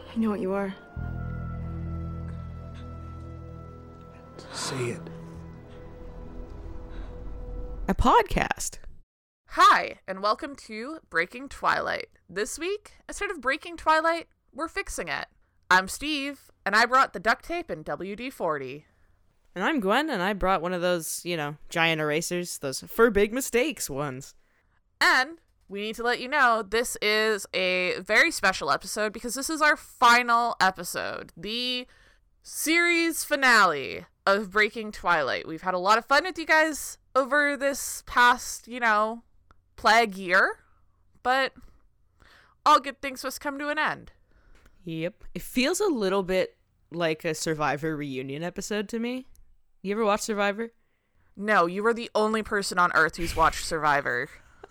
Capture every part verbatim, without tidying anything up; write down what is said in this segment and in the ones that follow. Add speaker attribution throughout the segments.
Speaker 1: I know what you are.
Speaker 2: Say it.
Speaker 3: A podcast.
Speaker 4: Hi, and welcome to Breaking Twilight. This week, instead of breaking Twilight, we're fixing it. I'm Steve, and I brought the duct tape and W D forty.
Speaker 3: And I'm Gwen, and I brought one of those, you know, giant erasers, those for big mistakes ones.
Speaker 4: And we need to let you know this is a very special episode because this is our final episode, the series finale of Breaking Twilight. We've had a lot of fun with you guys over this past, you know, plague year, but all good things must come to an end.
Speaker 3: Yep. It feels a little bit like a Survivor reunion episode to me. You ever watch Survivor?
Speaker 4: No, you were the only person on Earth who's watched Survivor.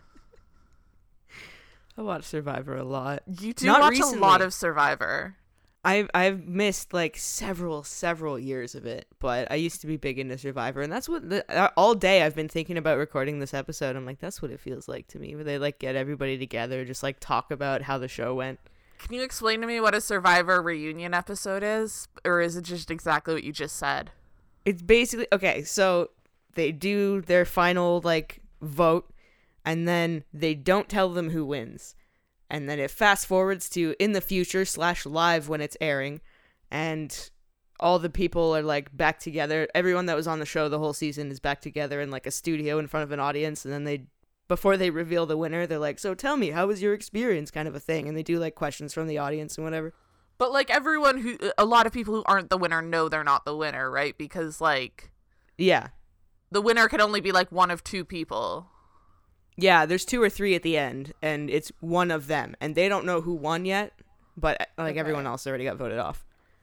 Speaker 3: I watch Survivor a lot.
Speaker 4: You do
Speaker 3: Not
Speaker 4: watch
Speaker 3: recently.
Speaker 4: a lot of Survivor.
Speaker 3: I've I've missed like several several years of it, but I used to be big into Survivor, and that's what the, all day I've been thinking about recording this episode. I'm like, that's what it feels like to me, where they like get everybody together, just like talk about how the show went.
Speaker 4: Can you explain to me what a Survivor reunion episode is, or is it just exactly what you just said?
Speaker 3: It's basically okay. So they do their final like vote, and then they don't tell them who wins. And then it fast forwards to in the future slash live when it's airing. And all the people are like back together. Everyone that was on the show the whole season is back together in like a studio in front of an audience. And then they, before they reveal the winner, they're like, so tell me, how was your experience, kind of a thing. And they do like questions from the audience and whatever.
Speaker 4: But like everyone who, a lot of people who aren't the winner know they're not the winner, right? Because like,
Speaker 3: Yeah.
Speaker 4: the winner can only be like one of two people.
Speaker 3: Yeah, there's two or three at the end, and it's one of them. And they don't know who won yet, but like
Speaker 4: Okay.
Speaker 3: everyone else already got voted off.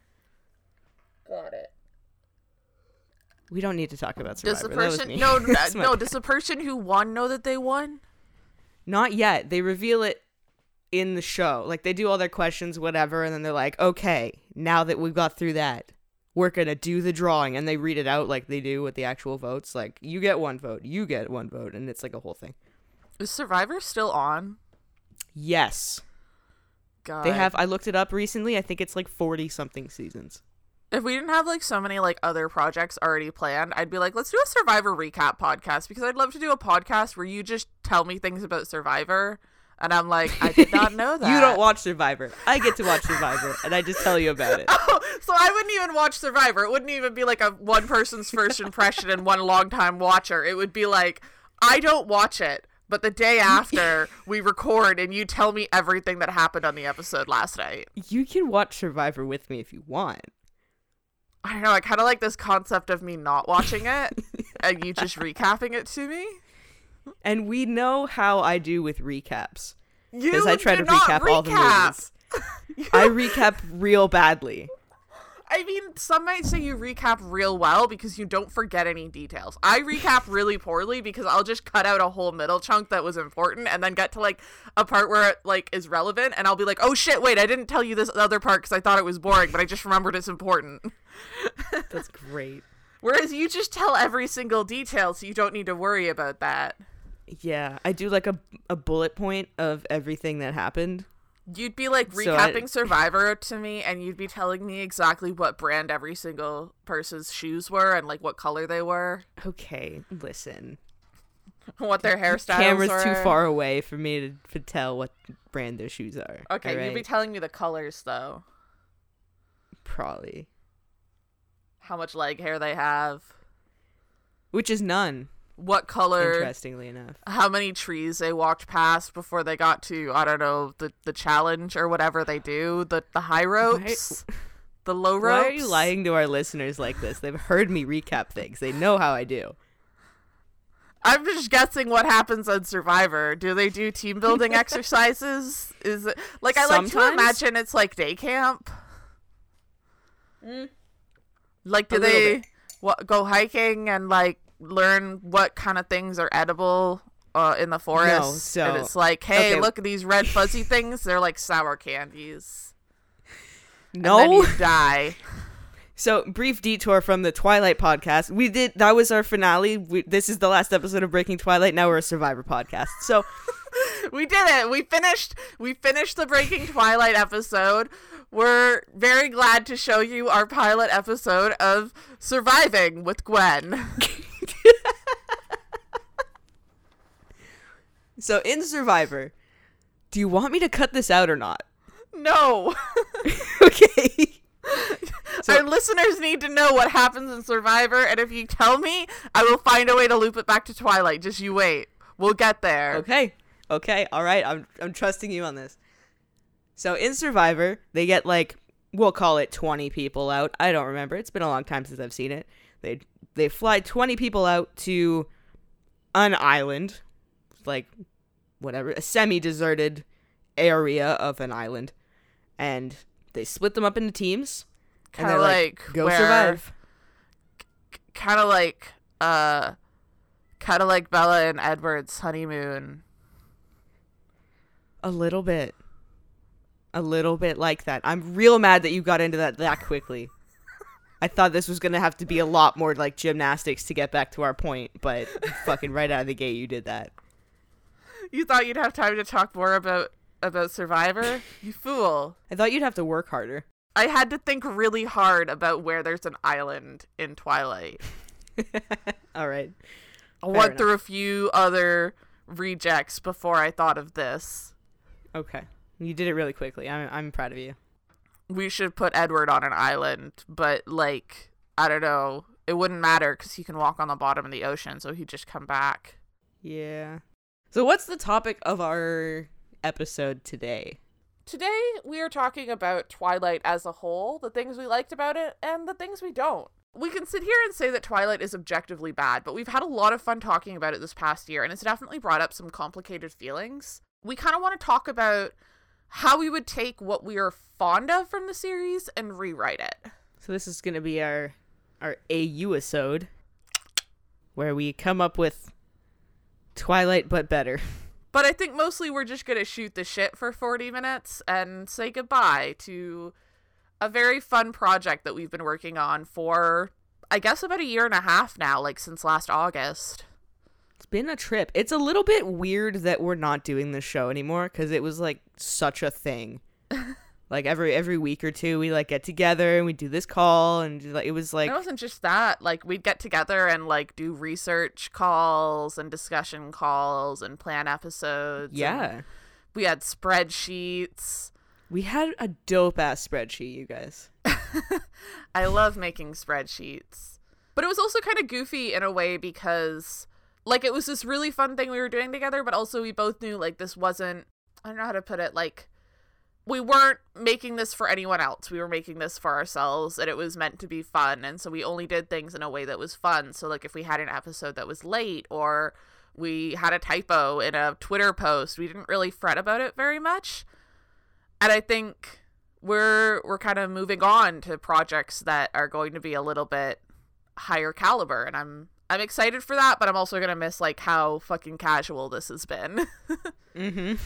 Speaker 4: Got it.
Speaker 3: We don't need to talk about
Speaker 4: Does
Speaker 3: Survivor.
Speaker 4: the
Speaker 3: That was
Speaker 4: person
Speaker 3: me.
Speaker 4: no
Speaker 3: That's my
Speaker 4: no
Speaker 3: bad.
Speaker 4: does the person who won know that they won?
Speaker 3: Not yet. They reveal it in the show. Like, they do all their questions, whatever, and then they're like, okay, now that we've got through that, we're going to do the drawing. And they read it out like they do with the actual votes. Like, you get one vote, you get one vote, and it's like a whole thing.
Speaker 4: Is Survivor still on?
Speaker 3: Yes.
Speaker 4: God.
Speaker 3: They have, I looked it up recently, I think it's like forty-something seasons.
Speaker 4: If we didn't have like so many like other projects already planned, I'd be like, let's do a Survivor recap podcast, because I'd love to do a podcast where you just tell me things about Survivor. And I'm like, I did not know that.
Speaker 3: You don't watch Survivor. I get to watch Survivor, and I just tell you about it.
Speaker 4: Oh, so I wouldn't even watch Survivor. It wouldn't even be like a one person's first impression and one longtime watcher. It would be like, I don't watch it, but the day after we record and you tell me everything that happened on the episode last night.
Speaker 3: You can watch Survivor with me if you want.
Speaker 4: I don't know, I kind of like this concept of me not watching it and you just recapping it to me.
Speaker 3: And we know how I do with recaps.
Speaker 4: You
Speaker 3: Because I try
Speaker 4: do
Speaker 3: to
Speaker 4: not
Speaker 3: recap all the
Speaker 4: recap.
Speaker 3: movies. I recap real badly.
Speaker 4: I mean, some might say you recap real well because you don't forget any details. I recap really poorly because I'll just cut out a whole middle chunk that was important and then get to like a part where it like is relevant and I'll be like, oh shit, wait, I didn't tell you this other part because I thought it was boring, but I just remembered it's important.
Speaker 3: That's great.
Speaker 4: Whereas you just tell every single detail, so you don't need to worry about that.
Speaker 3: Yeah, I do like a, a bullet point of everything that happened.
Speaker 4: You'd be like
Speaker 3: So I-
Speaker 4: recapping Survivor to me, and you'd be telling me exactly what brand every single person's shoes were and like what color they were,
Speaker 3: Okay, listen.
Speaker 4: what their hairstyles
Speaker 3: Camera's
Speaker 4: were.
Speaker 3: too far away for me to, to tell what brand their shoes are.
Speaker 4: Okay,
Speaker 3: alright?
Speaker 4: you'd be telling me the colors though.
Speaker 3: Probably.
Speaker 4: How much leg hair they have.
Speaker 3: Which is none,
Speaker 4: What color.
Speaker 3: interestingly enough.
Speaker 4: How many trees they walked past before they got to, I don't know, the, the challenge or whatever they do. The, the high ropes. The low ropes.
Speaker 3: Why are you lying to our listeners like this? They've heard me recap things. They know how I do.
Speaker 4: I'm just guessing what happens on Survivor. Do they do team building exercises? Is it like I like to
Speaker 3: Sometimes.
Speaker 4: imagine it's like day camp?
Speaker 3: Mm.
Speaker 4: Like do
Speaker 3: A little
Speaker 4: they
Speaker 3: bit.
Speaker 4: what, go hiking and like learn what kind of things are edible uh, in the forest?
Speaker 3: so-
Speaker 4: and it's like, hey,
Speaker 3: okay.
Speaker 4: look at these red fuzzy things. They're like sour candies.
Speaker 3: No.
Speaker 4: And then you die.
Speaker 3: So, brief detour from the Twilight podcast. We did, that was our finale. We, this is the last episode of Breaking Twilight. Now we're a Survivor podcast. So,
Speaker 4: We did it. We finished we finished the Breaking Twilight episode. we're very glad to show you our pilot episode of Surviving with Gwen.
Speaker 3: So in Survivor, do you want me to cut this out or not?
Speaker 4: No.
Speaker 3: Okay. So,
Speaker 4: our listeners need to know what happens in Survivor, and if you tell me, I will find a way to loop it back to Twilight. Just you wait. We'll get there.
Speaker 3: Okay. Okay. All right. I'm I'm trusting you on this. So in Survivor, they get like, we'll call it twenty people out. I don't remember. It's been a long time since I've seen it. They they fly twenty people out to an island, like whatever, a semi-deserted area of an island, and they split them up into teams.
Speaker 4: Kind of like,
Speaker 3: like, go
Speaker 4: where,
Speaker 3: survive.
Speaker 4: Kind of like, uh, kind of like Bella and Edward's honeymoon.
Speaker 3: A little bit. A little bit like that. I'm real mad that you got into that that quickly. I thought this was going to have to be a lot more like gymnastics to get back to our point, but fucking right out of the gate you did that.
Speaker 4: You thought you'd have time to talk more about, about Survivor? You fool.
Speaker 3: I thought you'd have to work harder.
Speaker 4: I had to think really hard about where there's an island in Twilight.
Speaker 3: All right.
Speaker 4: I
Speaker 3: Fair
Speaker 4: went
Speaker 3: enough.
Speaker 4: through a few other rejects before I thought of this.
Speaker 3: Okay. You did it really quickly. I'm I'm proud of you.
Speaker 4: We should put Edward on an island, but, like, I don't know. It wouldn't matter because he can walk on the bottom of the ocean, so he'd just come back.
Speaker 3: Yeah. So what's the topic of our episode today?
Speaker 4: Today, we are talking about Twilight as a whole, the things we liked about it, and the things we don't. We can sit here and say that Twilight is objectively bad, but we've had a lot of fun talking about it this past year, and it's definitely brought up some complicated feelings. We kind of want to talk about how we would take what we are fond of from the series and rewrite it.
Speaker 3: So this is going to be our our A U-isode, where we come up with Twilight but better.
Speaker 4: But I think mostly we're just going to shoot the shit for forty minutes and say goodbye to a very fun project that we've been working on for, I guess, about a year and a half now, like since last August.
Speaker 3: It's been a trip. It's a little bit weird that we're not doing this show anymore because it was like such a thing. Like every every week or two we like get together and we do this call, and like it was like
Speaker 4: It wasn't just that. Like, we'd get together and like do research calls and discussion calls and plan episodes.
Speaker 3: yeah.
Speaker 4: We had spreadsheets.
Speaker 3: We had a dope ass spreadsheet, you guys.
Speaker 4: I love making spreadsheets. But it was also kind of goofy in a way because, like, it was this really fun thing we were doing together, but also we both knew, like, this wasn't, I don't know how to put it, like, we weren't making this for anyone else. We were making this for ourselves, and it was meant to be fun, and so we only did things in a way that was fun. So, like, if we had an episode that was late, or we had a typo in a Twitter post, we didn't really fret about it very much. And I think we're we're kind of moving on to projects that are going to be a little bit higher caliber, and I'm I'm excited for that, but I'm also gonna miss like how fucking casual this has been.
Speaker 3: Mm-hmm.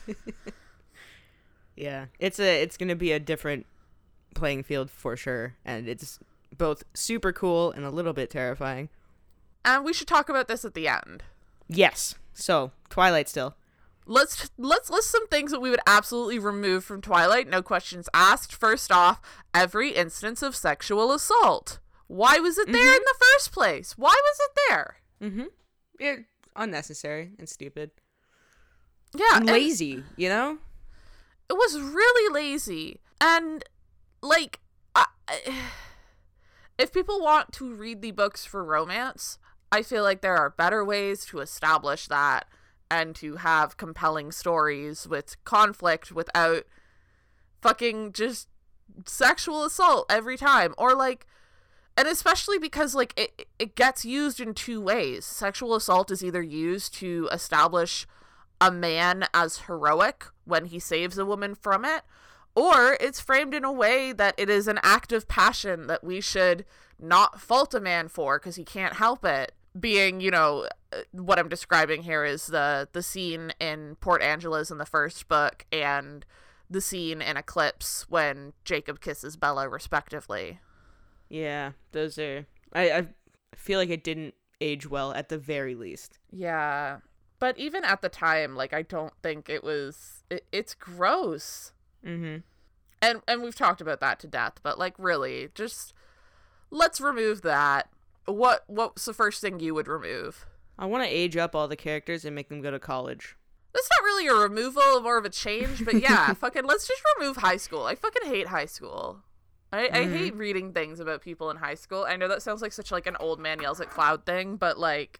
Speaker 3: Yeah, it's a it's gonna be a different playing field for sure, and it's both super cool and a little bit terrifying.
Speaker 4: And we should talk about this at the end.
Speaker 3: Yes. So Twilight still.
Speaker 4: Let's let's list some things that we would absolutely remove from Twilight. No questions asked. First off, every instance of sexual assault. Why was it there
Speaker 3: Mm-hmm.
Speaker 4: in the first place? Why was it there?
Speaker 3: Mm-hmm. It unnecessary and stupid.
Speaker 4: Yeah,
Speaker 3: And
Speaker 4: and
Speaker 3: lazy, you know?
Speaker 4: it was really lazy. And like, I, if people want to read the books for romance, I feel like there are better ways to establish that and to have compelling stories with conflict without fucking just sexual assault every time. Or like, and especially because like it it gets used in two ways. Sexual assault is either used to establish a man as heroic when he saves a woman from it, or it's framed in a way that it is an act of passion that we should not fault a man for because he can't help it. Being, you know, what I'm describing here is the the scene in Port Angeles in the first book and the scene in Eclipse when Jacob kisses Bella respectively.
Speaker 3: Yeah, those are... I, I feel like it didn't age well at the very least.
Speaker 4: Yeah. But even at the time, like, I don't think it was... It, it's gross.
Speaker 3: Mm-hmm.
Speaker 4: And and we've talked about that to death, but like really, just let's remove that. What what's the first thing you would remove?
Speaker 3: I want to age up all the characters and make them go to college.
Speaker 4: That's not really a removal, more of a change, but yeah, fucking let's just remove high school. I fucking hate high school. I, mm-hmm. I hate reading things about people in high school. I know that sounds like such like an old man yells at cloud thing, but like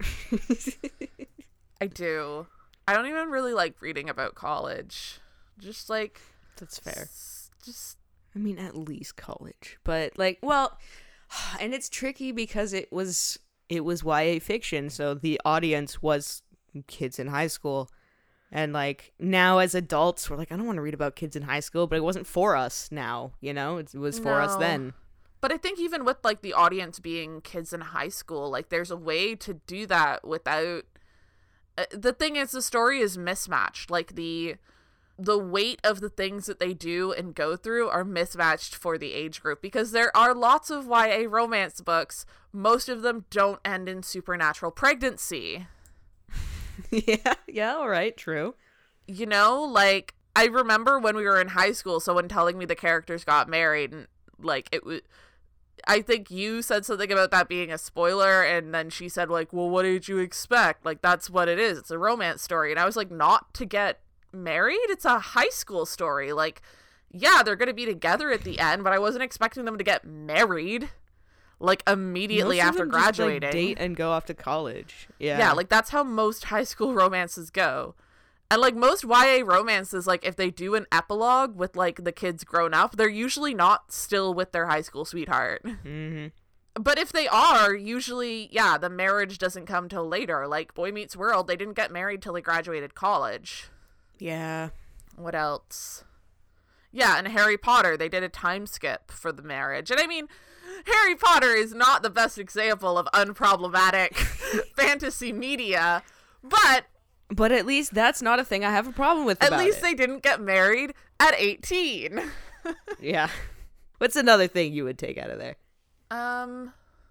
Speaker 4: I do. I don't even really like reading about college. Just like
Speaker 3: that's fair.
Speaker 4: S- just
Speaker 3: I mean at least college. But like well, and it's tricky because it was it was Y A fiction, so the audience was kids in high school. And like now as adults, we're like, I don't want to read about kids in high school, but it wasn't for us now, you know, it was for
Speaker 4: no.
Speaker 3: us then.
Speaker 4: But I think even with like the audience being kids in high school, like there's a way to do that without. Uh, the thing is, the story is mismatched. Like the the weight of the things that they do and go through are mismatched for the age group, because there are lots of Y A romance books. Most of them don't end in supernatural pregnancy.
Speaker 3: yeah, yeah, all right, true.
Speaker 4: You know, like, I remember when we were in high school, someone telling me the characters got married, and, like, it was, I think you said something about that being a spoiler, and then she said, like, well, what did you expect? Like, that's what it is. It's a romance story. And I was like, not to get married? It's a high school story. Like, yeah, they're gonna be together at the end, but I wasn't expecting them to get married. Like, immediately
Speaker 3: most
Speaker 4: after
Speaker 3: of them
Speaker 4: graduating.
Speaker 3: Just, like, date and go off to college. Yeah.
Speaker 4: Yeah, like, that's how most high school romances go. And, like, most Y A romances, like, if they do an epilogue with, like, the kids grown up, they're usually not still with their high school sweetheart.
Speaker 3: Mm-hmm.
Speaker 4: But if they are, usually, yeah, the marriage doesn't come till later. Like, Boy Meets World, they didn't get married till they graduated college.
Speaker 3: Yeah.
Speaker 4: What else? Yeah, and Harry Potter, they did a time skip for the marriage. And I mean, Harry Potter is not the best example of unproblematic fantasy media, but...
Speaker 3: But at least that's not a thing I have a problem with
Speaker 4: At
Speaker 3: about
Speaker 4: least
Speaker 3: it.
Speaker 4: they didn't get married at eighteen.
Speaker 3: Yeah. What's another thing you would take out of there?
Speaker 4: Um...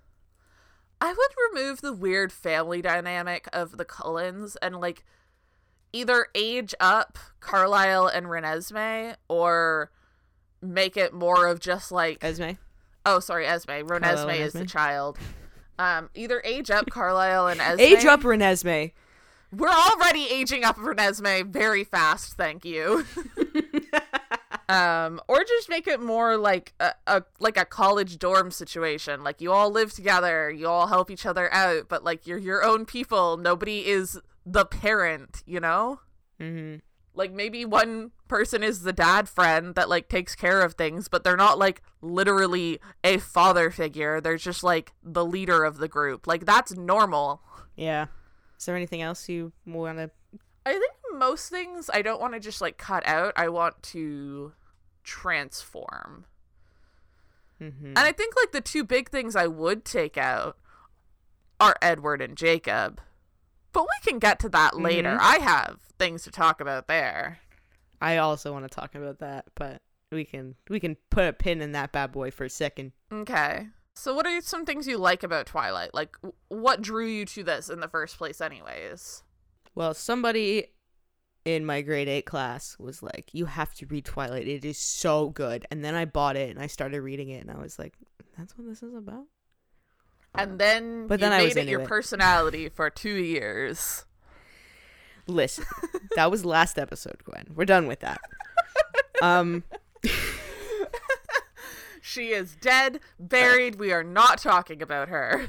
Speaker 4: I would remove the weird family dynamic of the Cullens and, like, either age up Carlisle and Renesmee, or make it more of just, like...
Speaker 3: Esme?
Speaker 4: Oh, sorry, Esme. Renesmee is the child. Um, either age up Carlisle and Esme.
Speaker 3: Age up Renesmee.
Speaker 4: We're already aging up Renesmee very fast, thank you. um, or just make it more like a, a like a college dorm situation. Like, you all live together, you all help each other out, but like you're your own people. Nobody is the parent, you know?
Speaker 3: Mm-hmm.
Speaker 4: Like, maybe one person is the dad friend that, like, takes care of things, but they're not, like, literally a father figure. They're just, like, the leader of the group. Like, that's normal.
Speaker 3: Yeah. Is there anything else you want to...
Speaker 4: I think most things I don't want to just, like, cut out. I want to transform.
Speaker 3: Mm-hmm.
Speaker 4: And I think, like, the two big things I would take out are Edward and Jacob. But we can get to that later.
Speaker 3: Mm-hmm.
Speaker 4: I have things to talk about there.
Speaker 3: I also want to talk about that, but we can we can put a pin in that bad boy for a second.
Speaker 4: Okay. So what are some things you like about Twilight? Like, what drew you to this in the first place anyways?
Speaker 3: Well, somebody in my grade eight class was like, you have to read Twilight. It is so good. And then I bought it and I started reading it and I was like, that's what this is about?
Speaker 4: And then
Speaker 3: but
Speaker 4: you
Speaker 3: then I
Speaker 4: made
Speaker 3: was
Speaker 4: it
Speaker 3: into
Speaker 4: your
Speaker 3: it.
Speaker 4: personality for two years.
Speaker 3: Listen, that was last episode, Gwen. We're done with that. Um,
Speaker 4: She is dead, buried. We are not talking about her.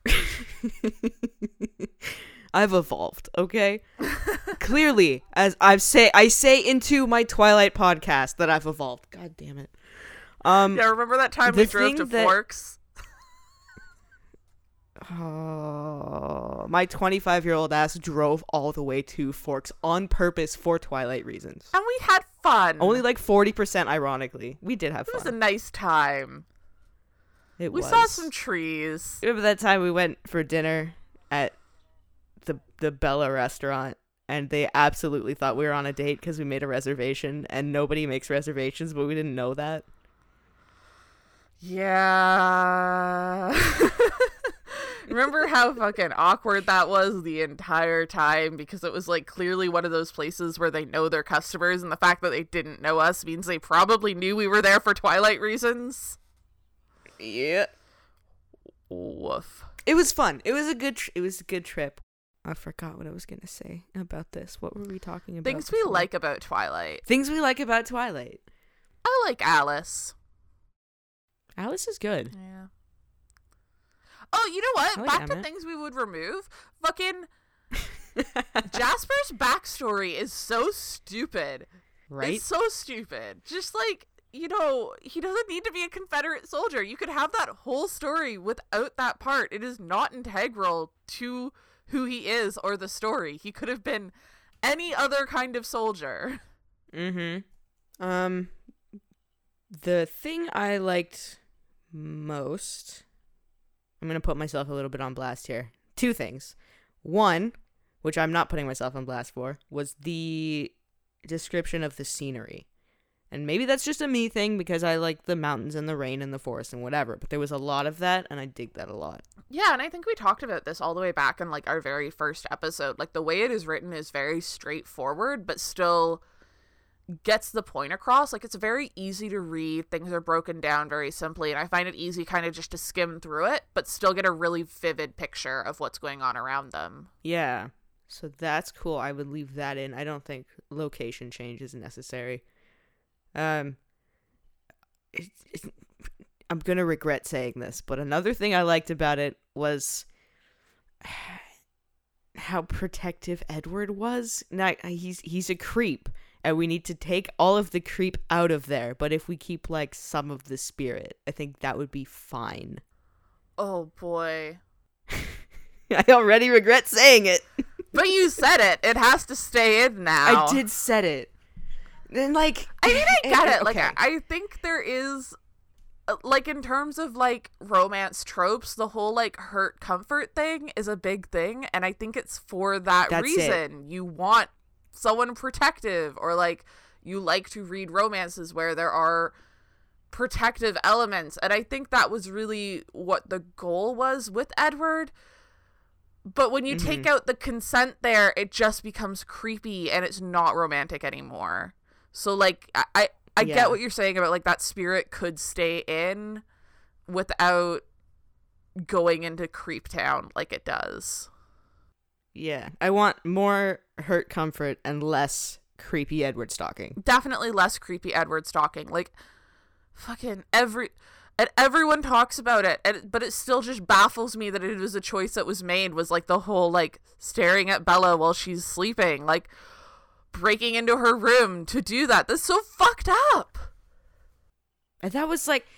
Speaker 3: I've evolved, okay? Clearly, as I say, I say into my Twilight podcast that I've evolved. God damn it. Um,
Speaker 4: Yeah, remember that time
Speaker 3: the
Speaker 4: we drove
Speaker 3: thing
Speaker 4: to
Speaker 3: that-
Speaker 4: Forks?
Speaker 3: Oh, my twenty-five-year-old ass drove all the way to Forks on purpose for Twilight reasons.
Speaker 4: And we had fun.
Speaker 3: Only like forty percent ironically. We did have
Speaker 4: It was a
Speaker 3: fun.
Speaker 4: nice time.
Speaker 3: It
Speaker 4: We
Speaker 3: was.
Speaker 4: saw some trees.
Speaker 3: Remember that time we went for dinner at the the Bella restaurant and they absolutely thought we were on a date because we made a reservation and nobody makes reservations, but we didn't know that.
Speaker 4: Yeah. Remember how fucking awkward that was the entire time, because it was like clearly one of those places where they know their customers, and the fact that they didn't know us means they probably knew we were there for Twilight reasons.
Speaker 3: Yeah.
Speaker 4: Woof.
Speaker 3: It was fun. It was a good tr- it was a good trip. I forgot what I was going to say about this. What were we talking about?
Speaker 4: Things
Speaker 3: before?
Speaker 4: we like about Twilight.
Speaker 3: Things we like about Twilight.
Speaker 4: I like Alice.
Speaker 3: Alice is good.
Speaker 4: Yeah. Oh, you know what?
Speaker 3: I like
Speaker 4: Back
Speaker 3: Emmett.
Speaker 4: to things we would remove. Fucking Jasper's backstory is so stupid.
Speaker 3: Right?
Speaker 4: It's so stupid. Just like, you know, he doesn't need to be a Confederate soldier. You could have that whole story without that part. It is not integral to who he is or the story. He could have been any other kind of soldier.
Speaker 3: Mm-hmm. Um, the thing I liked most, I'm going to put myself a little bit on blast here. Two things. One, which I'm not putting myself on blast for, was the description of the scenery. And maybe that's just a me thing because I like the mountains and the rain and the forest and whatever. But there was a lot of that, and I dig that a lot.
Speaker 4: Yeah, and I think we talked about this all the way back in like our very first episode. Like the way it is written is very straightforward, but still gets the point across. Like it's very easy to read. Things are broken down very simply, and I find it easy kind of just to skim through it, but still get a really vivid picture of what's going on around them.
Speaker 3: Yeah. So that's cool. I would leave that in. I don't think location change is necessary. Um, it, it, I'm going to regret saying this, but another thing I liked about it was how protective Edward was. Now, he's he's a creep, and we need to take all of the creep out of there, but if we keep, like, some of the spirit, I think that would be fine.
Speaker 4: Oh, boy.
Speaker 3: I already regret saying it.
Speaker 4: But you said it. It has to stay in now.
Speaker 3: I did said it. Then, like,
Speaker 4: I mean, I get it.
Speaker 3: okay.
Speaker 4: Like, I, I think there is, uh, like, in terms of, like, romance tropes, the whole, like, hurt comfort thing is a big thing. And I think it's for that
Speaker 3: That's
Speaker 4: reason.
Speaker 3: it.
Speaker 4: You want someone protective, or, like, you like to read romances where there are protective elements. And I think that was really what the goal was with Edward. But when you mm-hmm. take out the consent there, it just becomes creepy and it's not romantic anymore. So, like, I, I, I
Speaker 3: yeah.
Speaker 4: get what you're saying about, like, that spirit could stay in without going into Creep Town like it does.
Speaker 3: Yeah. I want more hurt comfort and less creepy Edward stalking.
Speaker 4: Definitely less creepy Edward stalking. Like, fucking every... And everyone talks about it, and, but it still just baffles me that it was a choice that was made, was, like, the whole, like, staring at Bella while she's sleeping. Like, breaking into her room to do that. That's so fucked up.
Speaker 3: And that was like,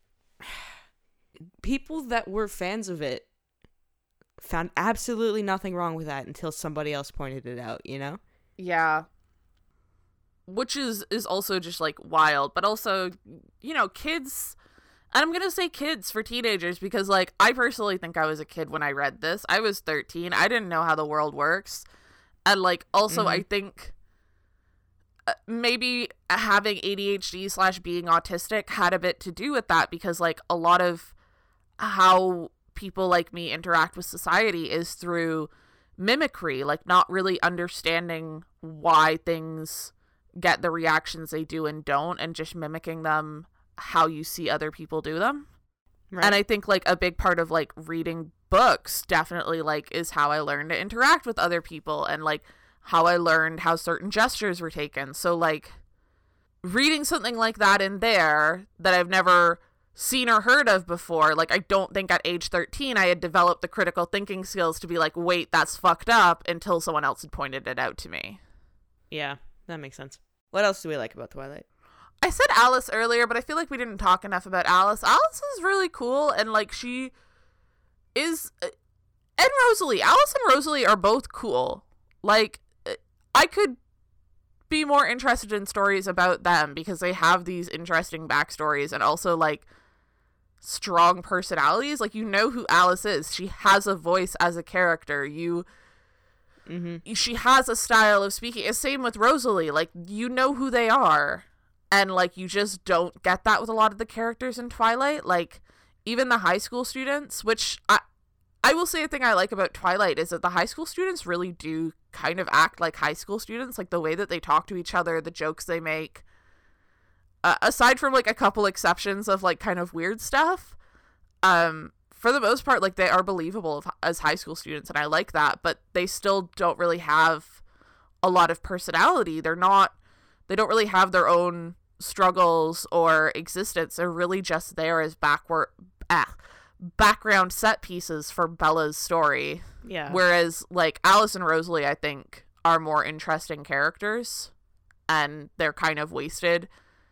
Speaker 3: people that were fans of it found absolutely nothing wrong with that until somebody else pointed it out, you know?
Speaker 4: Yeah. Which is, is also just, like, wild. But also, you know, kids, and I'm gonna say kids for teenagers because, like, I personally think I was a kid when I read this. I was thirteen. I didn't know how the world works. And, like, also, mm-hmm. I think maybe having A D H D slash being autistic had a bit to do with that, because, like, a lot of how people like me interact with society is through mimicry, like not really understanding why things get the reactions they do and don't, and just mimicking them how you see other people do them. Right. And I think, like, a big part of, like, reading books definitely, like, is how I learned to interact with other people, and, like, how I learned how certain gestures were taken. So, like, reading something like that in there that I've never seen or heard of before, like, I don't think at age thirteen I had developed the critical thinking skills to be like, wait, that's fucked up, until someone else had pointed it out to me.
Speaker 3: Yeah, that makes sense. What else do we like about Twilight?
Speaker 4: I said Alice earlier, but I feel like we didn't talk enough about Alice. Alice is really cool, and, like, she is... And Rosalie. Alice and Rosalie are both cool. Like, I could be more interested in stories about them because they have these interesting backstories and also, like, strong personalities. Like, you know who Alice is. She has a voice as a character. You... Mm-hmm. She has a style of speaking. It's same with Rosalie. Like, you know who they are. And, like, you just don't get that with a lot of the characters in Twilight. Like, even the high school students, which I I will say a thing I like about Twilight is that the high school students really do kind of act like high school students, like the way that they talk to each other, the jokes they make. Uh, aside from like a couple exceptions of like kind of weird stuff, um, for the most part, like they are believable as high school students, and I like that, but they still don't really have a lot of personality. They're not, they don't really have their own struggles or existence. They're really just there as backward, ah, background set pieces for Bella's story.
Speaker 3: Yeah.
Speaker 4: Whereas like Alice and Rosalie, I think, are more interesting characters, and they're kind of wasted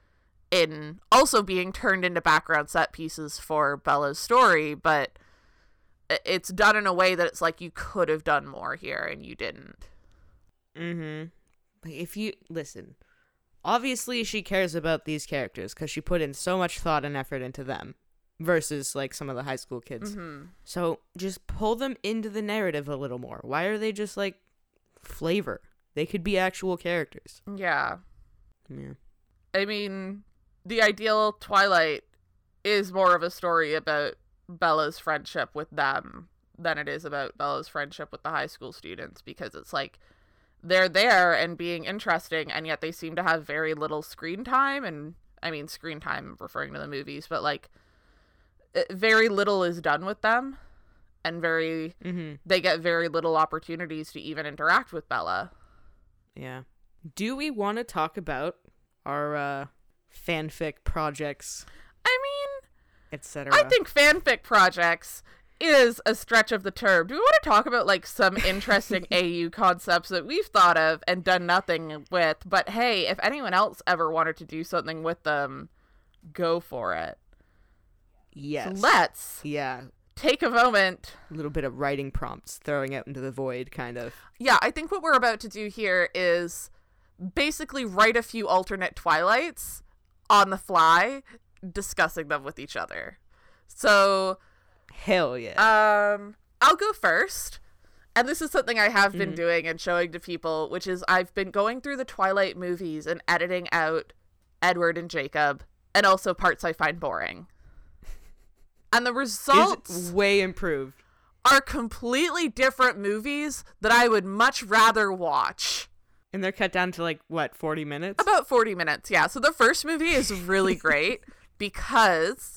Speaker 4: in also being turned into background set pieces for Bella's story, but it's done in a way that it's like you could have done more here and you didn't.
Speaker 3: Mm-hmm. Like if you listen, obviously she cares about these characters because she put in so much thought and effort into them versus like some of the high school kids.
Speaker 4: Mm-hmm.
Speaker 3: So just pull them into the narrative a little more. Why are they just like flavor? They could be actual characters.
Speaker 4: Yeah.
Speaker 3: Yeah.
Speaker 4: I mean, the ideal Twilight is more of a story about Bella's friendship with them than it is about Bella's friendship with the high school students, because it's like they're there and being interesting, and yet they seem to have very little screen time. And I mean, screen time referring to the movies, but like very little is done with them, and very
Speaker 3: Mm-hmm.
Speaker 4: they get very little opportunities to even interact with Bella.
Speaker 3: Yeah. Do we want to talk about our uh, fanfic projects,
Speaker 4: I mean,
Speaker 3: et cetera?
Speaker 4: I think fanfic projects is a stretch of the term. Do we want to talk about like some interesting A U concepts that we've thought of and done nothing with? But hey, if anyone else ever wanted to do something with them, go for it.
Speaker 3: Yes.
Speaker 4: So let's
Speaker 3: Yeah.
Speaker 4: take a moment.
Speaker 3: A little bit of writing prompts, throwing out into the void, kind of.
Speaker 4: Yeah, I think what we're about to do here is basically write a few alternate Twilights on the fly, discussing them with each other. So
Speaker 3: Hell yeah.
Speaker 4: Um, I'll go first. And this is something I have been
Speaker 3: Mhm.
Speaker 4: doing and showing to people, which is I've been going through the Twilight movies and editing out Edward and Jacob, and also parts I find boring. And the results
Speaker 3: Is way improved.
Speaker 4: are completely different movies that I would much rather watch.
Speaker 3: And they're cut down to like, what, forty minutes?
Speaker 4: About forty minutes, yeah. So the first movie is really great because,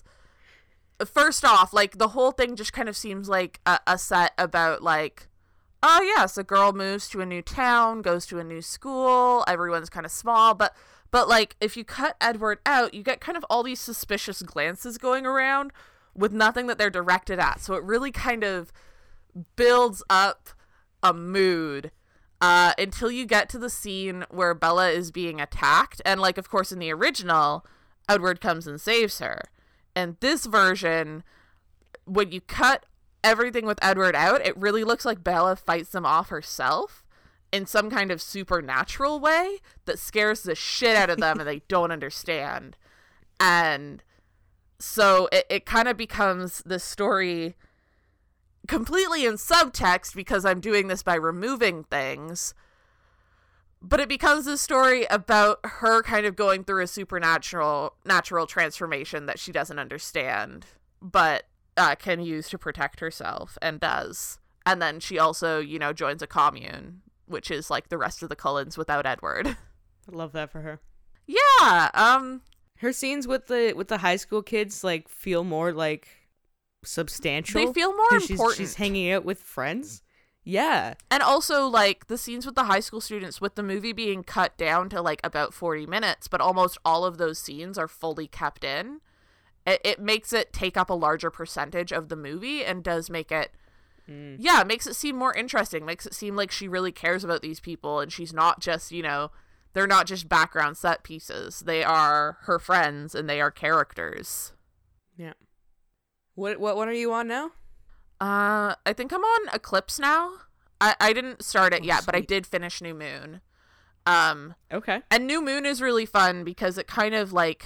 Speaker 4: first off, like, the whole thing just kind of seems like a, a set about, like, oh, yes, a girl moves to a new town, goes to a new school, everyone's kind of small, but, but like, if you cut Edward out, you get kind of all these suspicious glances going around with nothing that they're directed at. So it really kind of builds up a mood uh, until you get to the scene where Bella is being attacked. And, like, of course, in the original, Edward comes and saves her. And this version, when you cut everything with Edward out, it really looks like Bella fights them off herself in some kind of supernatural way that scares the shit out of them and they don't understand. And so it, it kind of becomes this story completely in subtext because I'm doing this by removing things. But it becomes a story about her kind of going through a supernatural natural transformation that she doesn't understand, but uh, can use to protect herself, and does. And then she also, you know, joins a commune, which is like the rest of the Cullens without Edward.
Speaker 3: I love that for her.
Speaker 4: Yeah. Um.
Speaker 3: Her scenes with the with the high school kids like feel more like substantial.
Speaker 4: They feel more
Speaker 3: 'cause
Speaker 4: important.
Speaker 3: She's, she's hanging out with friends. Yeah.
Speaker 4: And also, like, the scenes with the high school students, with the movie being cut down to, like, about forty minutes, but almost all of those scenes are fully kept in. It, it makes it take up a larger percentage of the movie and does make it,
Speaker 3: Mm.
Speaker 4: yeah, it makes it seem more interesting. Makes it seem like she really cares about these people and she's not just, you know, they're not just background set pieces. They are her friends and they are characters.
Speaker 3: Yeah. What what what are you on now?
Speaker 4: Uh, I think I'm on Eclipse now. I, I didn't start it
Speaker 3: Oh,
Speaker 4: yet, but I
Speaker 3: sweet.
Speaker 4: did finish New Moon. Um,
Speaker 3: Okay.
Speaker 4: and New Moon is really fun because it kind of like,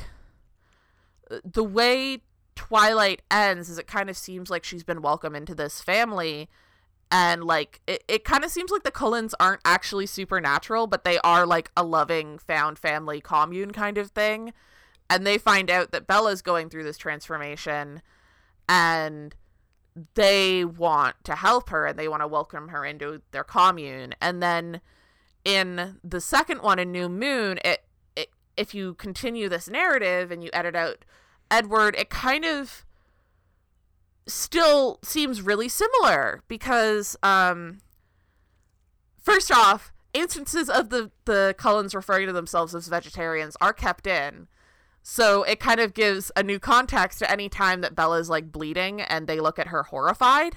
Speaker 4: the way Twilight ends is it kind of seems like she's been welcomed into this family, and like it, it kind of seems like the Cullens aren't actually supernatural, but they are like a loving found family commune kind of thing. And they find out that Bella's going through this transformation, and they want to help her and they want to welcome her into their commune. And then in the second one, in New Moon, it, it if you continue this narrative and you edit out Edward, it kind of still seems really similar because, um, first off, instances of the, the Cullens referring to themselves as vegetarians are kept in. So it kind of gives a new context to any time that Bella's like bleeding and they look at her horrified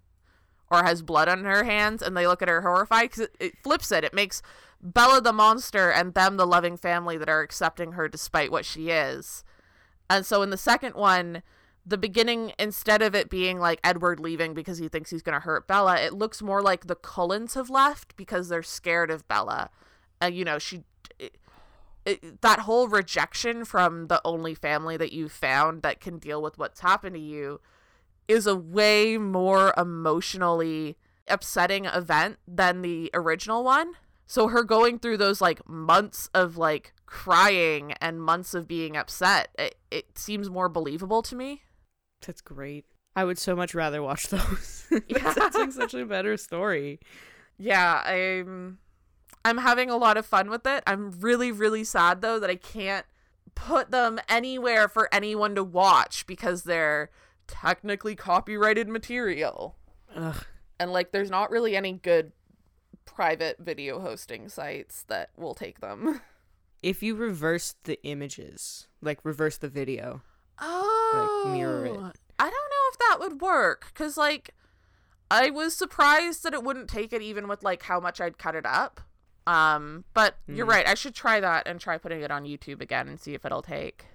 Speaker 4: or has blood on her hands and they look at her horrified, because it, it flips it. It makes Bella the monster and them the loving family that are accepting her despite what she is. And so in the second one, the beginning, instead of it being like Edward leaving because he thinks he's going to hurt Bella, it looks more like the Cullens have left because they're scared of Bella. And, you know, she... It, It, that whole rejection from the only family that you found that can deal with what's happened to you is a way more emotionally upsetting event than the original one. So her going through those like months of like crying and months of being upset, it, it seems more believable to me.
Speaker 3: That's great. I would so much rather watch those.
Speaker 4: Yeah.
Speaker 3: That's like such a better story.
Speaker 4: Yeah, I'm... I'm having a lot of fun with it. I'm really, really sad, though, that I can't put them anywhere for anyone to watch because they're technically copyrighted material.
Speaker 3: Ugh.
Speaker 4: And, like, there's not really any good private video hosting sites that will take them.
Speaker 3: If you reverse the images, like reverse the video,
Speaker 4: oh,
Speaker 3: like mirror it.
Speaker 4: I don't know if that would work, because, like, I was surprised that it wouldn't take it even with, like, how much I'd cut it up. Um, but you're
Speaker 3: Mm.
Speaker 4: right. I should try that and try putting it on YouTube again and see if it'll take.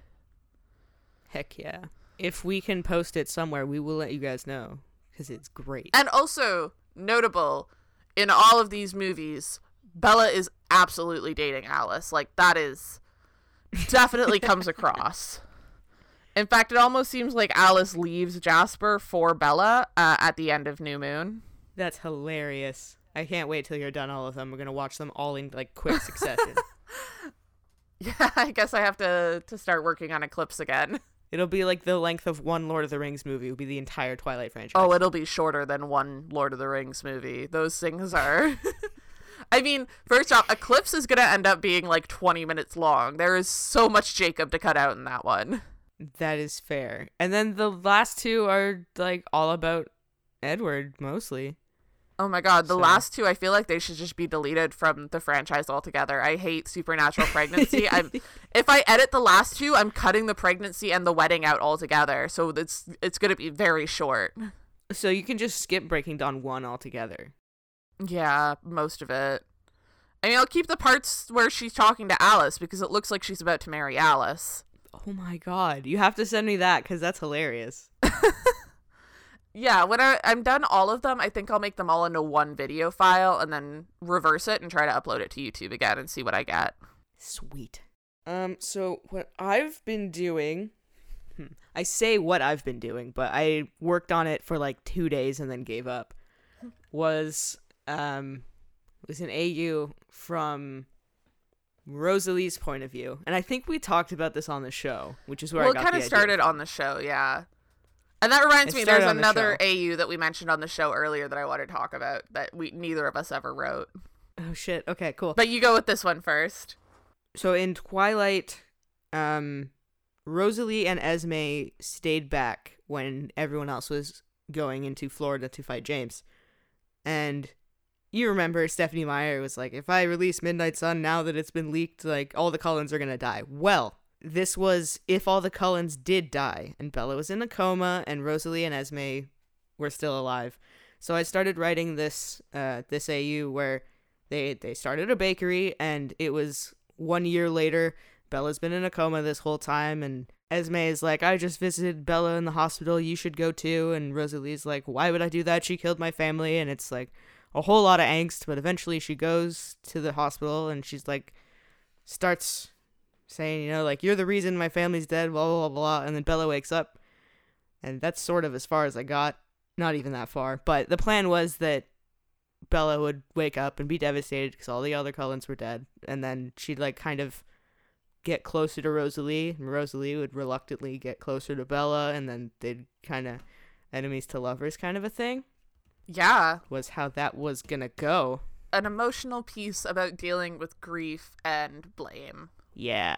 Speaker 3: Heck yeah. If we can post it somewhere, we will let you guys know because it's great.
Speaker 4: And also notable, in all of these movies, Bella is absolutely dating Alice. Like, that is definitely comes across. In fact, it almost seems like Alice leaves Jasper for Bella uh, at the end of New Moon.
Speaker 3: That's hilarious. I can't wait till you're done all of them. We're going to watch them all in, like, quick succession.
Speaker 4: Yeah, I guess I have to, to start working on Eclipse again.
Speaker 3: It'll be like the length of one Lord of the Rings movie. It'll be the entire Twilight franchise.
Speaker 4: Oh, it'll be shorter than one Lord of the Rings movie. Those things are... I mean, first off, Eclipse is going to end up being, like, twenty minutes long. There is so much Jacob to cut out in that one.
Speaker 3: That is fair. And then the last two are, like, all about Edward, mostly.
Speaker 4: Oh my god, the
Speaker 3: So-
Speaker 4: last two, I feel like they should just be deleted from the franchise altogether. I hate supernatural pregnancy. I'm if I edit the last two, I'm cutting the pregnancy and the wedding out altogether. So it's it's going to be very short.
Speaker 3: So you can just skip Breaking Dawn one altogether.
Speaker 4: Yeah, most of it. I mean, I'll keep the parts where she's talking to Alice because it looks like she's about to marry Alice.
Speaker 3: Oh my god. You have to send me that because that's hilarious.
Speaker 4: Yeah, when I, I'm done all of them, I think I'll make them all into one video file and then reverse it and try to upload it to YouTube again and see what I get.
Speaker 3: Sweet. Um, so what I've been doing, hmm, I say what I've been doing, but I worked on it for like two days and then gave up, was, um, was an A U from Rosalie's point of view. And I think we talked about this on the show, which is where
Speaker 4: well,
Speaker 3: I got
Speaker 4: it kind
Speaker 3: the
Speaker 4: of
Speaker 3: idea
Speaker 4: started
Speaker 3: from.
Speaker 4: on the show, yeah. And that reminds
Speaker 3: It
Speaker 4: me,
Speaker 3: started
Speaker 4: there's
Speaker 3: on the
Speaker 4: another
Speaker 3: show.
Speaker 4: A U that we mentioned on the show earlier that I want to talk about that we neither of us ever wrote.
Speaker 3: Oh shit. Okay, cool.
Speaker 4: But you go with this one first.
Speaker 3: So in Twilight, um, Rosalie and Esme stayed back when everyone else was going into Florida to fight James. And you remember Stephenie Meyer was like, if I release Midnight Sun now that it's been leaked, like, all the Cullens are going to die. Well, this was if all the Cullens did die, and Bella was in a coma, and Rosalie and Esme were still alive. So I started writing this uh, this A U where they, they started a bakery, and it was one year later. Bella's been in a coma this whole time, and Esme is like, I just visited Bella in the hospital, you should go too. And Rosalie's like, why would I do that? She killed my family. And it's like a whole lot of angst, but eventually she goes to the hospital, and she's like, starts saying, you know, like, you're the reason my family's dead, blah, blah, blah, blah. And then Bella wakes up, and that's sort of as far as I got. Not even that far. But the plan was that Bella would wake up and be devastated because all the other Cullens were dead. And then she'd, like, kind of get closer to Rosalie, and Rosalie would reluctantly get closer to Bella, and then they'd kind of enemies to lovers kind of a thing.
Speaker 4: Yeah.
Speaker 3: Was how that was gonna go.
Speaker 4: An emotional piece about dealing with grief and blame.
Speaker 3: Yeah.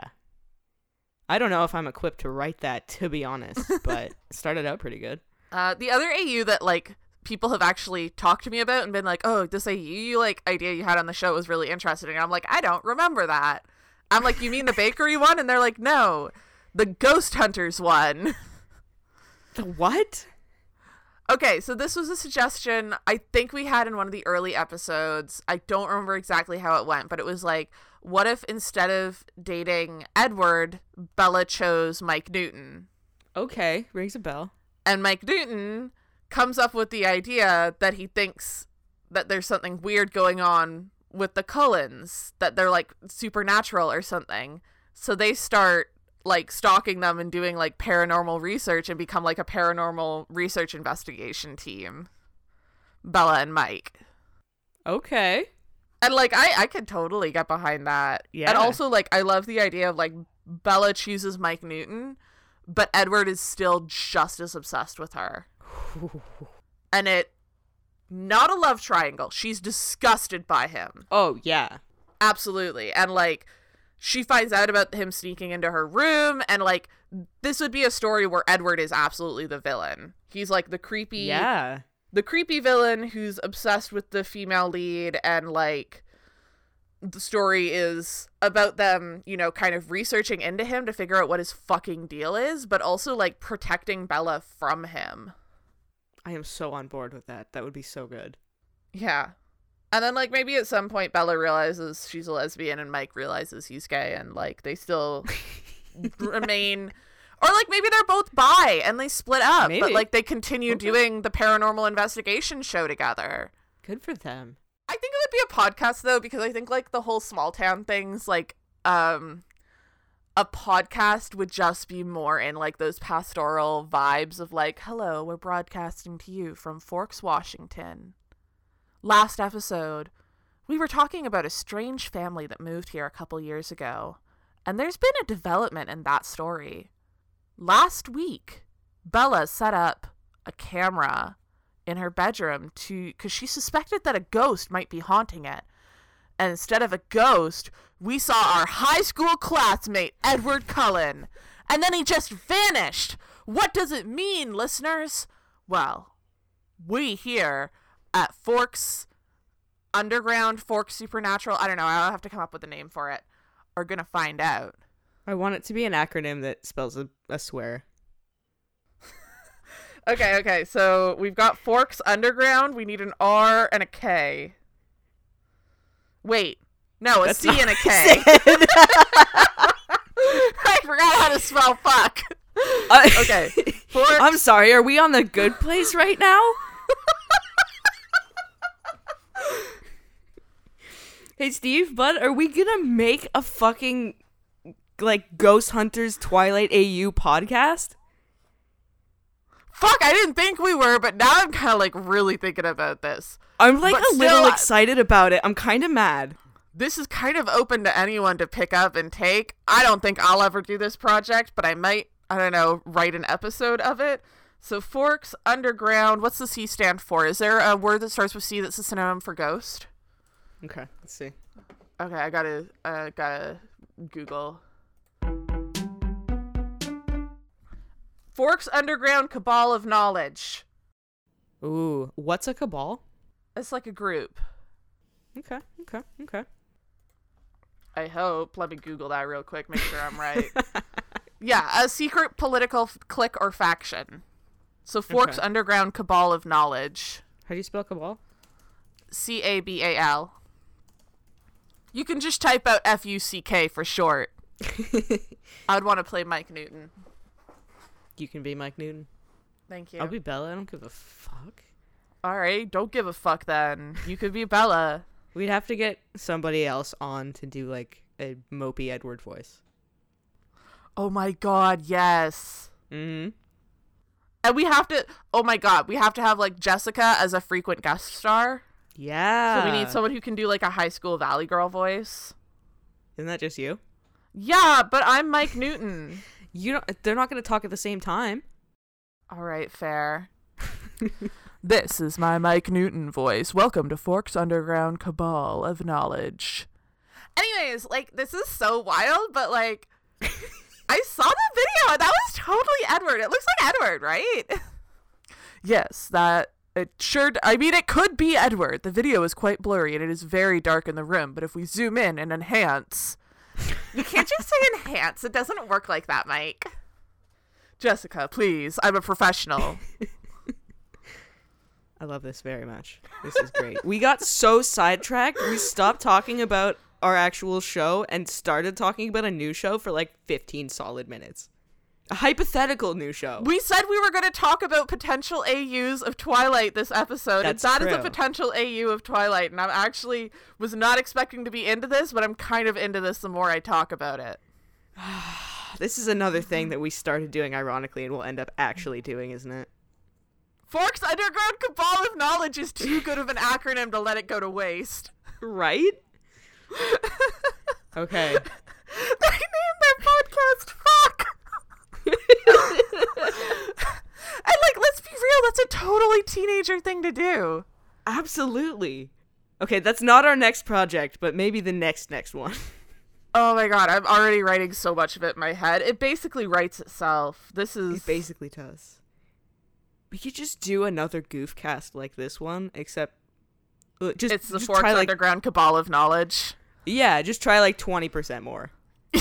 Speaker 3: I don't know if I'm equipped to write that, to be honest, but it started out pretty good.
Speaker 4: Uh, the other A U that, like, people have actually talked to me about and been like, oh, this A U, like, idea you had on the show was really interesting. And I'm like, I don't remember that. I'm like, you mean the bakery one? And they're like, no, the Ghost Hunters one.
Speaker 3: The what?
Speaker 4: Okay, so this was a suggestion I think we had in one of the early episodes. I don't remember exactly how it went, but it was like, what if instead of dating Edward, Bella chose Mike Newton?
Speaker 3: Okay, rings a bell.
Speaker 4: And Mike Newton comes up with the idea that he thinks that there's something weird going on with the Cullens, that they're like supernatural or something. So they start like stalking them and doing like paranormal research and become like a paranormal research investigation team. Bella and Mike.
Speaker 3: Okay.
Speaker 4: And like I I could totally get behind that.
Speaker 3: Yeah.
Speaker 4: And also like I love the idea of like Bella chooses Mike Newton, but Edward is still just as obsessed with her. And it not a love triangle. She's disgusted by him.
Speaker 3: Oh, yeah.
Speaker 4: Absolutely. And like she finds out about him sneaking into her room, and like this would be a story where Edward is absolutely the villain. He's like the creepy
Speaker 3: Yeah.
Speaker 4: the creepy villain who's obsessed with the female lead, and like the story is about them, you know, kind of researching into him to figure out what his fucking deal is, but also like protecting Bella from him.
Speaker 3: I am so on board with that. That would be so good.
Speaker 4: Yeah. And then, like, maybe at some point Bella realizes she's a lesbian and Mike realizes he's gay, and, like, they still remain... Or, like, maybe they're both bi and they split up,
Speaker 3: Maybe.
Speaker 4: but, like, they continue
Speaker 3: Okay.
Speaker 4: doing the paranormal investigation show together.
Speaker 3: Good for them.
Speaker 4: I think it would be a podcast, though, because I think, like, the whole small town things, like, um... a podcast would just be more in, like, those pastoral vibes of, like, hello, we're broadcasting to you from Forks, Washington. Last episode, we were talking about a strange family that moved here a couple years ago, and there's been a development in that story. Last week, Bella set up a camera in her bedroom to because she suspected that a ghost might be haunting it. And instead of a ghost, we saw our high school classmate, Edward Cullen. And then he just vanished. What does it mean, listeners? Well, we here at Forks Underground, Forks Supernatural, I don't know, I'll have to come up with a name for it, are going to find out.
Speaker 3: I want it to be an acronym that spells a, a swear.
Speaker 4: Okay, okay, so we've got Forks Underground. We need an R and a K. Wait, no, a
Speaker 3: That's
Speaker 4: C
Speaker 3: not
Speaker 4: and a
Speaker 3: what
Speaker 4: K.
Speaker 3: I
Speaker 4: I forgot how to spell fuck.
Speaker 3: I-
Speaker 4: Okay, Forks.
Speaker 3: I'm sorry, are we on the good place right now? Hey, Steve, bud, are we gonna make a fucking, like, Ghost Hunters Twilight A U podcast?
Speaker 4: Fuck, I didn't think we were, but now I'm kind of, like, really thinking about this.
Speaker 3: I'm, like,
Speaker 4: But
Speaker 3: a
Speaker 4: still,
Speaker 3: little
Speaker 4: I-
Speaker 3: excited about it. I'm kind of mad.
Speaker 4: This is kind of open to anyone to pick up and take. I don't think I'll ever do this project, but I might, I don't know, write an episode of it. So Forks Underground, what's the C stand for? Is there a word that starts with C that's a synonym for ghost?
Speaker 3: Okay, let's see.
Speaker 4: Okay, I gotta, uh, gotta Google. Forks Underground Cabal of Knowledge.
Speaker 3: Ooh, what's a cabal?
Speaker 4: It's like a group.
Speaker 3: Okay, okay, okay.
Speaker 4: I hope. Let me Google that real quick, make sure I'm right. Yeah, a secret political f- clique or faction. So Forks
Speaker 3: Okay.
Speaker 4: Underground Cabal of Knowledge.
Speaker 3: How do you spell cabal?
Speaker 4: C A B A L. You can just type out F U C K for short. I'd want to play Mike Newton.
Speaker 3: You can be Mike Newton.
Speaker 4: Thank you.
Speaker 3: I'll be Bella. I don't give a fuck.
Speaker 4: All right, don't give a fuck then. You could be Bella.
Speaker 3: We'd have to get somebody else on to do, like, a mopey Edward voice.
Speaker 4: Oh my god, yes.
Speaker 3: Mm-hmm.
Speaker 4: And we have to, oh my god, we have to have, like, Jessica as a frequent guest star.
Speaker 3: Yeah.
Speaker 4: So we need someone who can do, like, a high school Valley Girl voice.
Speaker 3: Isn't that just you?
Speaker 4: Yeah, but I'm Mike Newton.
Speaker 3: You don't. They're not going to talk at the same time.
Speaker 4: All right, fair. This is my Mike Newton voice. Welcome to Forks Underground Cabal of Knowledge. Anyways, like, this is so wild, but, like, I saw the video, and that was totally Edward. It looks like Edward, right? Yes, that, it sure, I mean, it could be Edward. The video is quite blurry, and it is very dark in the room, but if we zoom in and enhance... You can't just say enhance. It doesn't work like that, Mike. Jessica, please. I'm a professional.
Speaker 3: I love this very much. This is great. We got so sidetracked. We stopped talking about our actual show and started talking about a new show for like fifteen solid minutes. A hypothetical new show.
Speaker 4: We said we were going to talk about potential A Us of Twilight this episode.
Speaker 3: That's
Speaker 4: and that
Speaker 3: true.
Speaker 4: is a potential A U of Twilight. And I actually was not expecting to be into this, but I'm kind of into this the more I talk about it.
Speaker 3: This is another thing that we started doing ironically and we'll end up actually doing, isn't it?
Speaker 4: Forks Underground Cabal of Knowledge is too good of an acronym to let it go to waste.
Speaker 3: Right? Okay.
Speaker 4: They named their podcast Fuck! And, like, let's be real, that's a totally teenager thing to do.
Speaker 3: Absolutely. Okay, that's not our next project, but maybe the next next one.
Speaker 4: Oh my god, I'm already writing so much of it in my head. It basically writes itself. This is...
Speaker 3: It basically does. We could just do another goof cast like this one, except... uh, Just,
Speaker 4: It's the
Speaker 3: just
Speaker 4: Forks
Speaker 3: try, like,
Speaker 4: Underground Cabal of Knowledge.
Speaker 3: Yeah, just try like twenty percent more.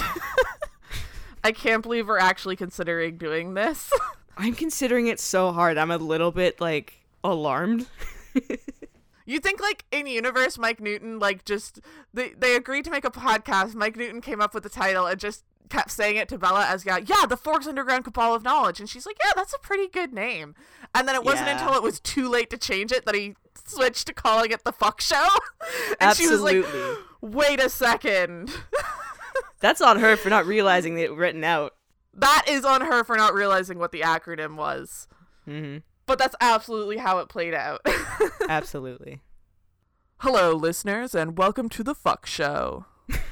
Speaker 4: I can't believe we're actually considering doing this.
Speaker 3: I'm considering it so hard. I'm a little bit, like, alarmed.
Speaker 4: You think, like, in universe, Mike Newton, like, just, they, they agreed to make a podcast. Mike Newton came up with the title and just kept saying it to Bella as, yeah, yeah, the Forks Underground Cabal of Knowledge. And she's like, yeah, that's a pretty good name. And then it wasn't
Speaker 3: Yeah.
Speaker 4: until it was too late to change it that he switched to calling it the Fuck Show. And
Speaker 3: Absolutely.
Speaker 4: she was like, wait a second.
Speaker 3: That's on her for not realizing it written out.
Speaker 4: That is on her for not realizing what the acronym was.
Speaker 3: Mm-hmm.
Speaker 4: But that's absolutely how it played out.
Speaker 3: Absolutely.
Speaker 4: Hello, listeners, and welcome to the Fuck Show.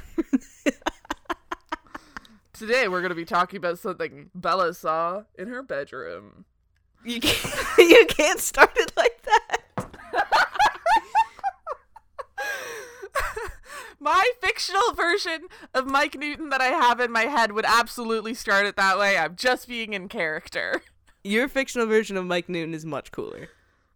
Speaker 4: Today, we're going to be talking about something Bella saw in her bedroom.
Speaker 3: You can't, you can't start it like that.
Speaker 4: My fictional version of Mike Newton that I have in my head would absolutely start it that way. I'm just being in character.
Speaker 3: Your fictional version of Mike Newton is much cooler.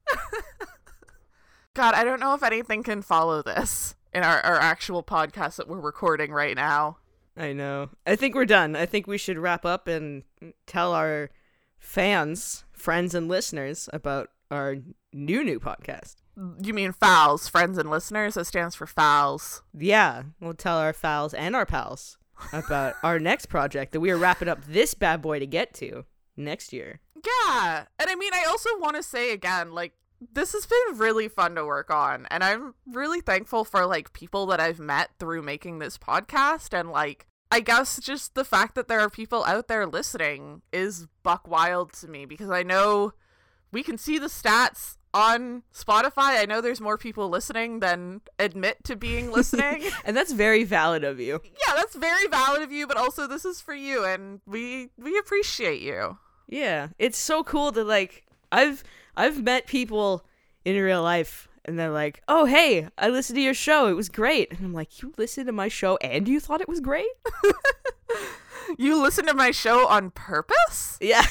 Speaker 4: God, I don't know if anything can follow this in our, our actual podcast that we're recording right now.
Speaker 3: I know. I think we're done. I think we should wrap up and tell our fans, friends, and listeners about our new, new podcast.
Speaker 4: You mean FOWLS, friends and listeners? That stands for FOWLS.
Speaker 3: Yeah, we'll tell our pals and our pals about our next project that we are wrapping up this bad boy to get to next year.
Speaker 4: Yeah, and I mean, I also want to say again, like, this has been really fun to work on, and I'm really thankful for, like, people that I've met through making this podcast, and, like, I guess just the fact that there are people out there listening is buck wild to me, because I know we can see the stats on Spotify. I know there's more people listening than admit to being listening.
Speaker 3: And that's very valid of you.
Speaker 4: Yeah, that's very valid of you, but also this is for you, and we we appreciate you.
Speaker 3: Yeah, it's so cool to, like, I've I've met people in real life and they're like, oh, hey, I listened to your show. It was great. And I'm like, you listened to my show and you thought it was great?
Speaker 4: You listened to my show on purpose?
Speaker 3: Yeah.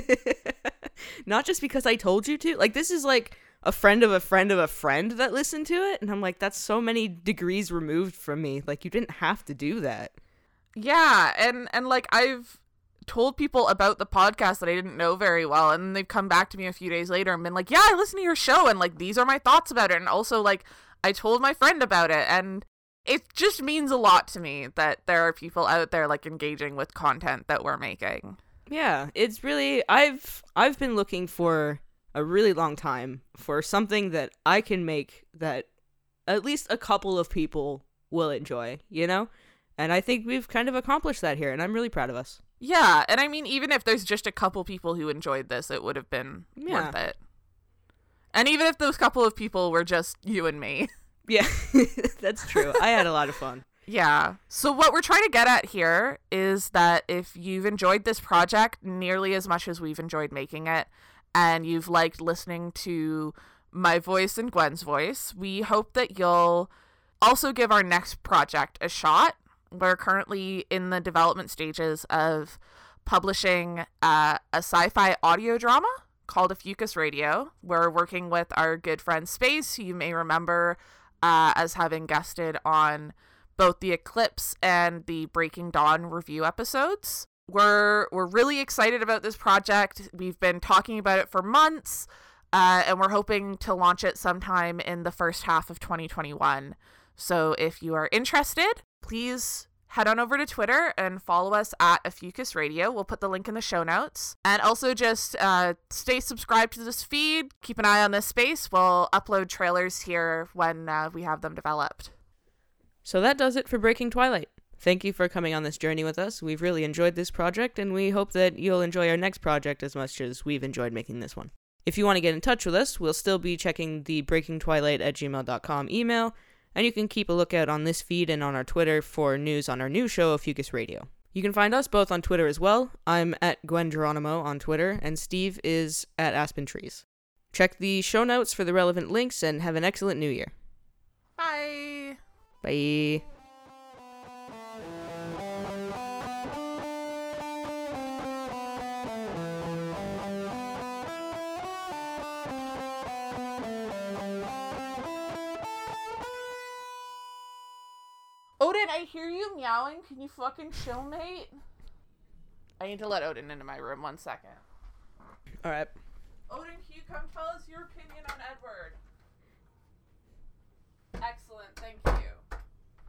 Speaker 3: Not just because I told you to. Like, this is like a friend of a friend of a friend that listened to it. And I'm like, that's so many degrees removed from me. Like, you didn't have to do that.
Speaker 4: Yeah, and, and like, I've told people about the podcast that I didn't know very well, and they've come back to me a few days later and been like, yeah, I listened to your show, and, like, these are my thoughts about it. And also, like, I told my friend about it, and it just means a lot to me that there are people out there, like, engaging with content that we're making.
Speaker 3: Yeah, it's really, I've I've been looking for a really long time for something that I can make that at least a couple of people will enjoy, you know? And I think we've kind of accomplished that here, and I'm really proud of us.
Speaker 4: Yeah, and I mean, even if there's just a couple people who enjoyed this, it would have been
Speaker 3: Yeah.
Speaker 4: worth it. And even if those couple of people were just you and me.
Speaker 3: Yeah, that's true. I had a lot of fun.
Speaker 4: Yeah. So what we're trying to get at here is that if you've enjoyed this project nearly as much as we've enjoyed making it, and you've liked listening to my voice and Gwen's voice, we hope that you'll also give our next project a shot. We're currently in the development stages of publishing uh, a sci-fi audio drama called A Fucus Radio. We're working with our good friend Space, who you may remember uh, as having guested on both the Eclipse and the Breaking Dawn review episodes. We're we're really excited about this project. We've been talking about it for months, uh, and we're hoping to launch it sometime in the first half of twenty twenty-one. So if you are interested, please head on over to Twitter and follow us at A Fucus Radio. We'll put the link in the show notes. And also just uh, stay subscribed to this feed. Keep an eye on this space. We'll upload trailers here when uh, we have them developed.
Speaker 3: So that does it for Breaking Twilight. Thank you for coming on this journey with us. We've really enjoyed this project, and we hope that you'll enjoy our next project as much as we've enjoyed making this one. If you want to get in touch with us, we'll still be checking the breakingtwilight at gmail dot com email, and you can keep a lookout on this feed and on our Twitter for news on our new show, A Fucus Radio. You can find us both on Twitter as well. I'm at Gwen Geronimo on Twitter, and Steve is at Aspen Trees. Check the show notes for the relevant links, and have an excellent new year.
Speaker 4: Bye!
Speaker 3: Bye!
Speaker 4: Odin, I hear you meowing. Can you fucking chill, mate? I need to let Odin into my room. One second.
Speaker 3: Alright.
Speaker 4: Odin, can you come tell us your opinion on Edward? Excellent, thank you.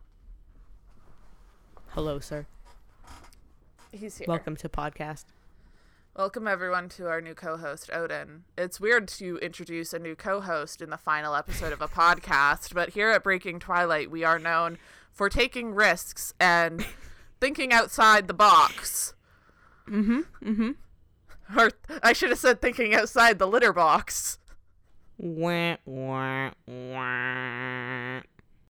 Speaker 3: Hello, sir.
Speaker 4: He's here.
Speaker 3: Welcome to podcast.
Speaker 4: Welcome, everyone, to our new co-host, Odin. It's weird to introduce a new co-host in the final episode of a podcast, but here at Breaking Twilight, we are known for taking risks and thinking outside the box.
Speaker 3: Mm-hmm, mm-hmm.
Speaker 4: Or I should have said thinking outside the litter box.
Speaker 3: Wah, wah, wah.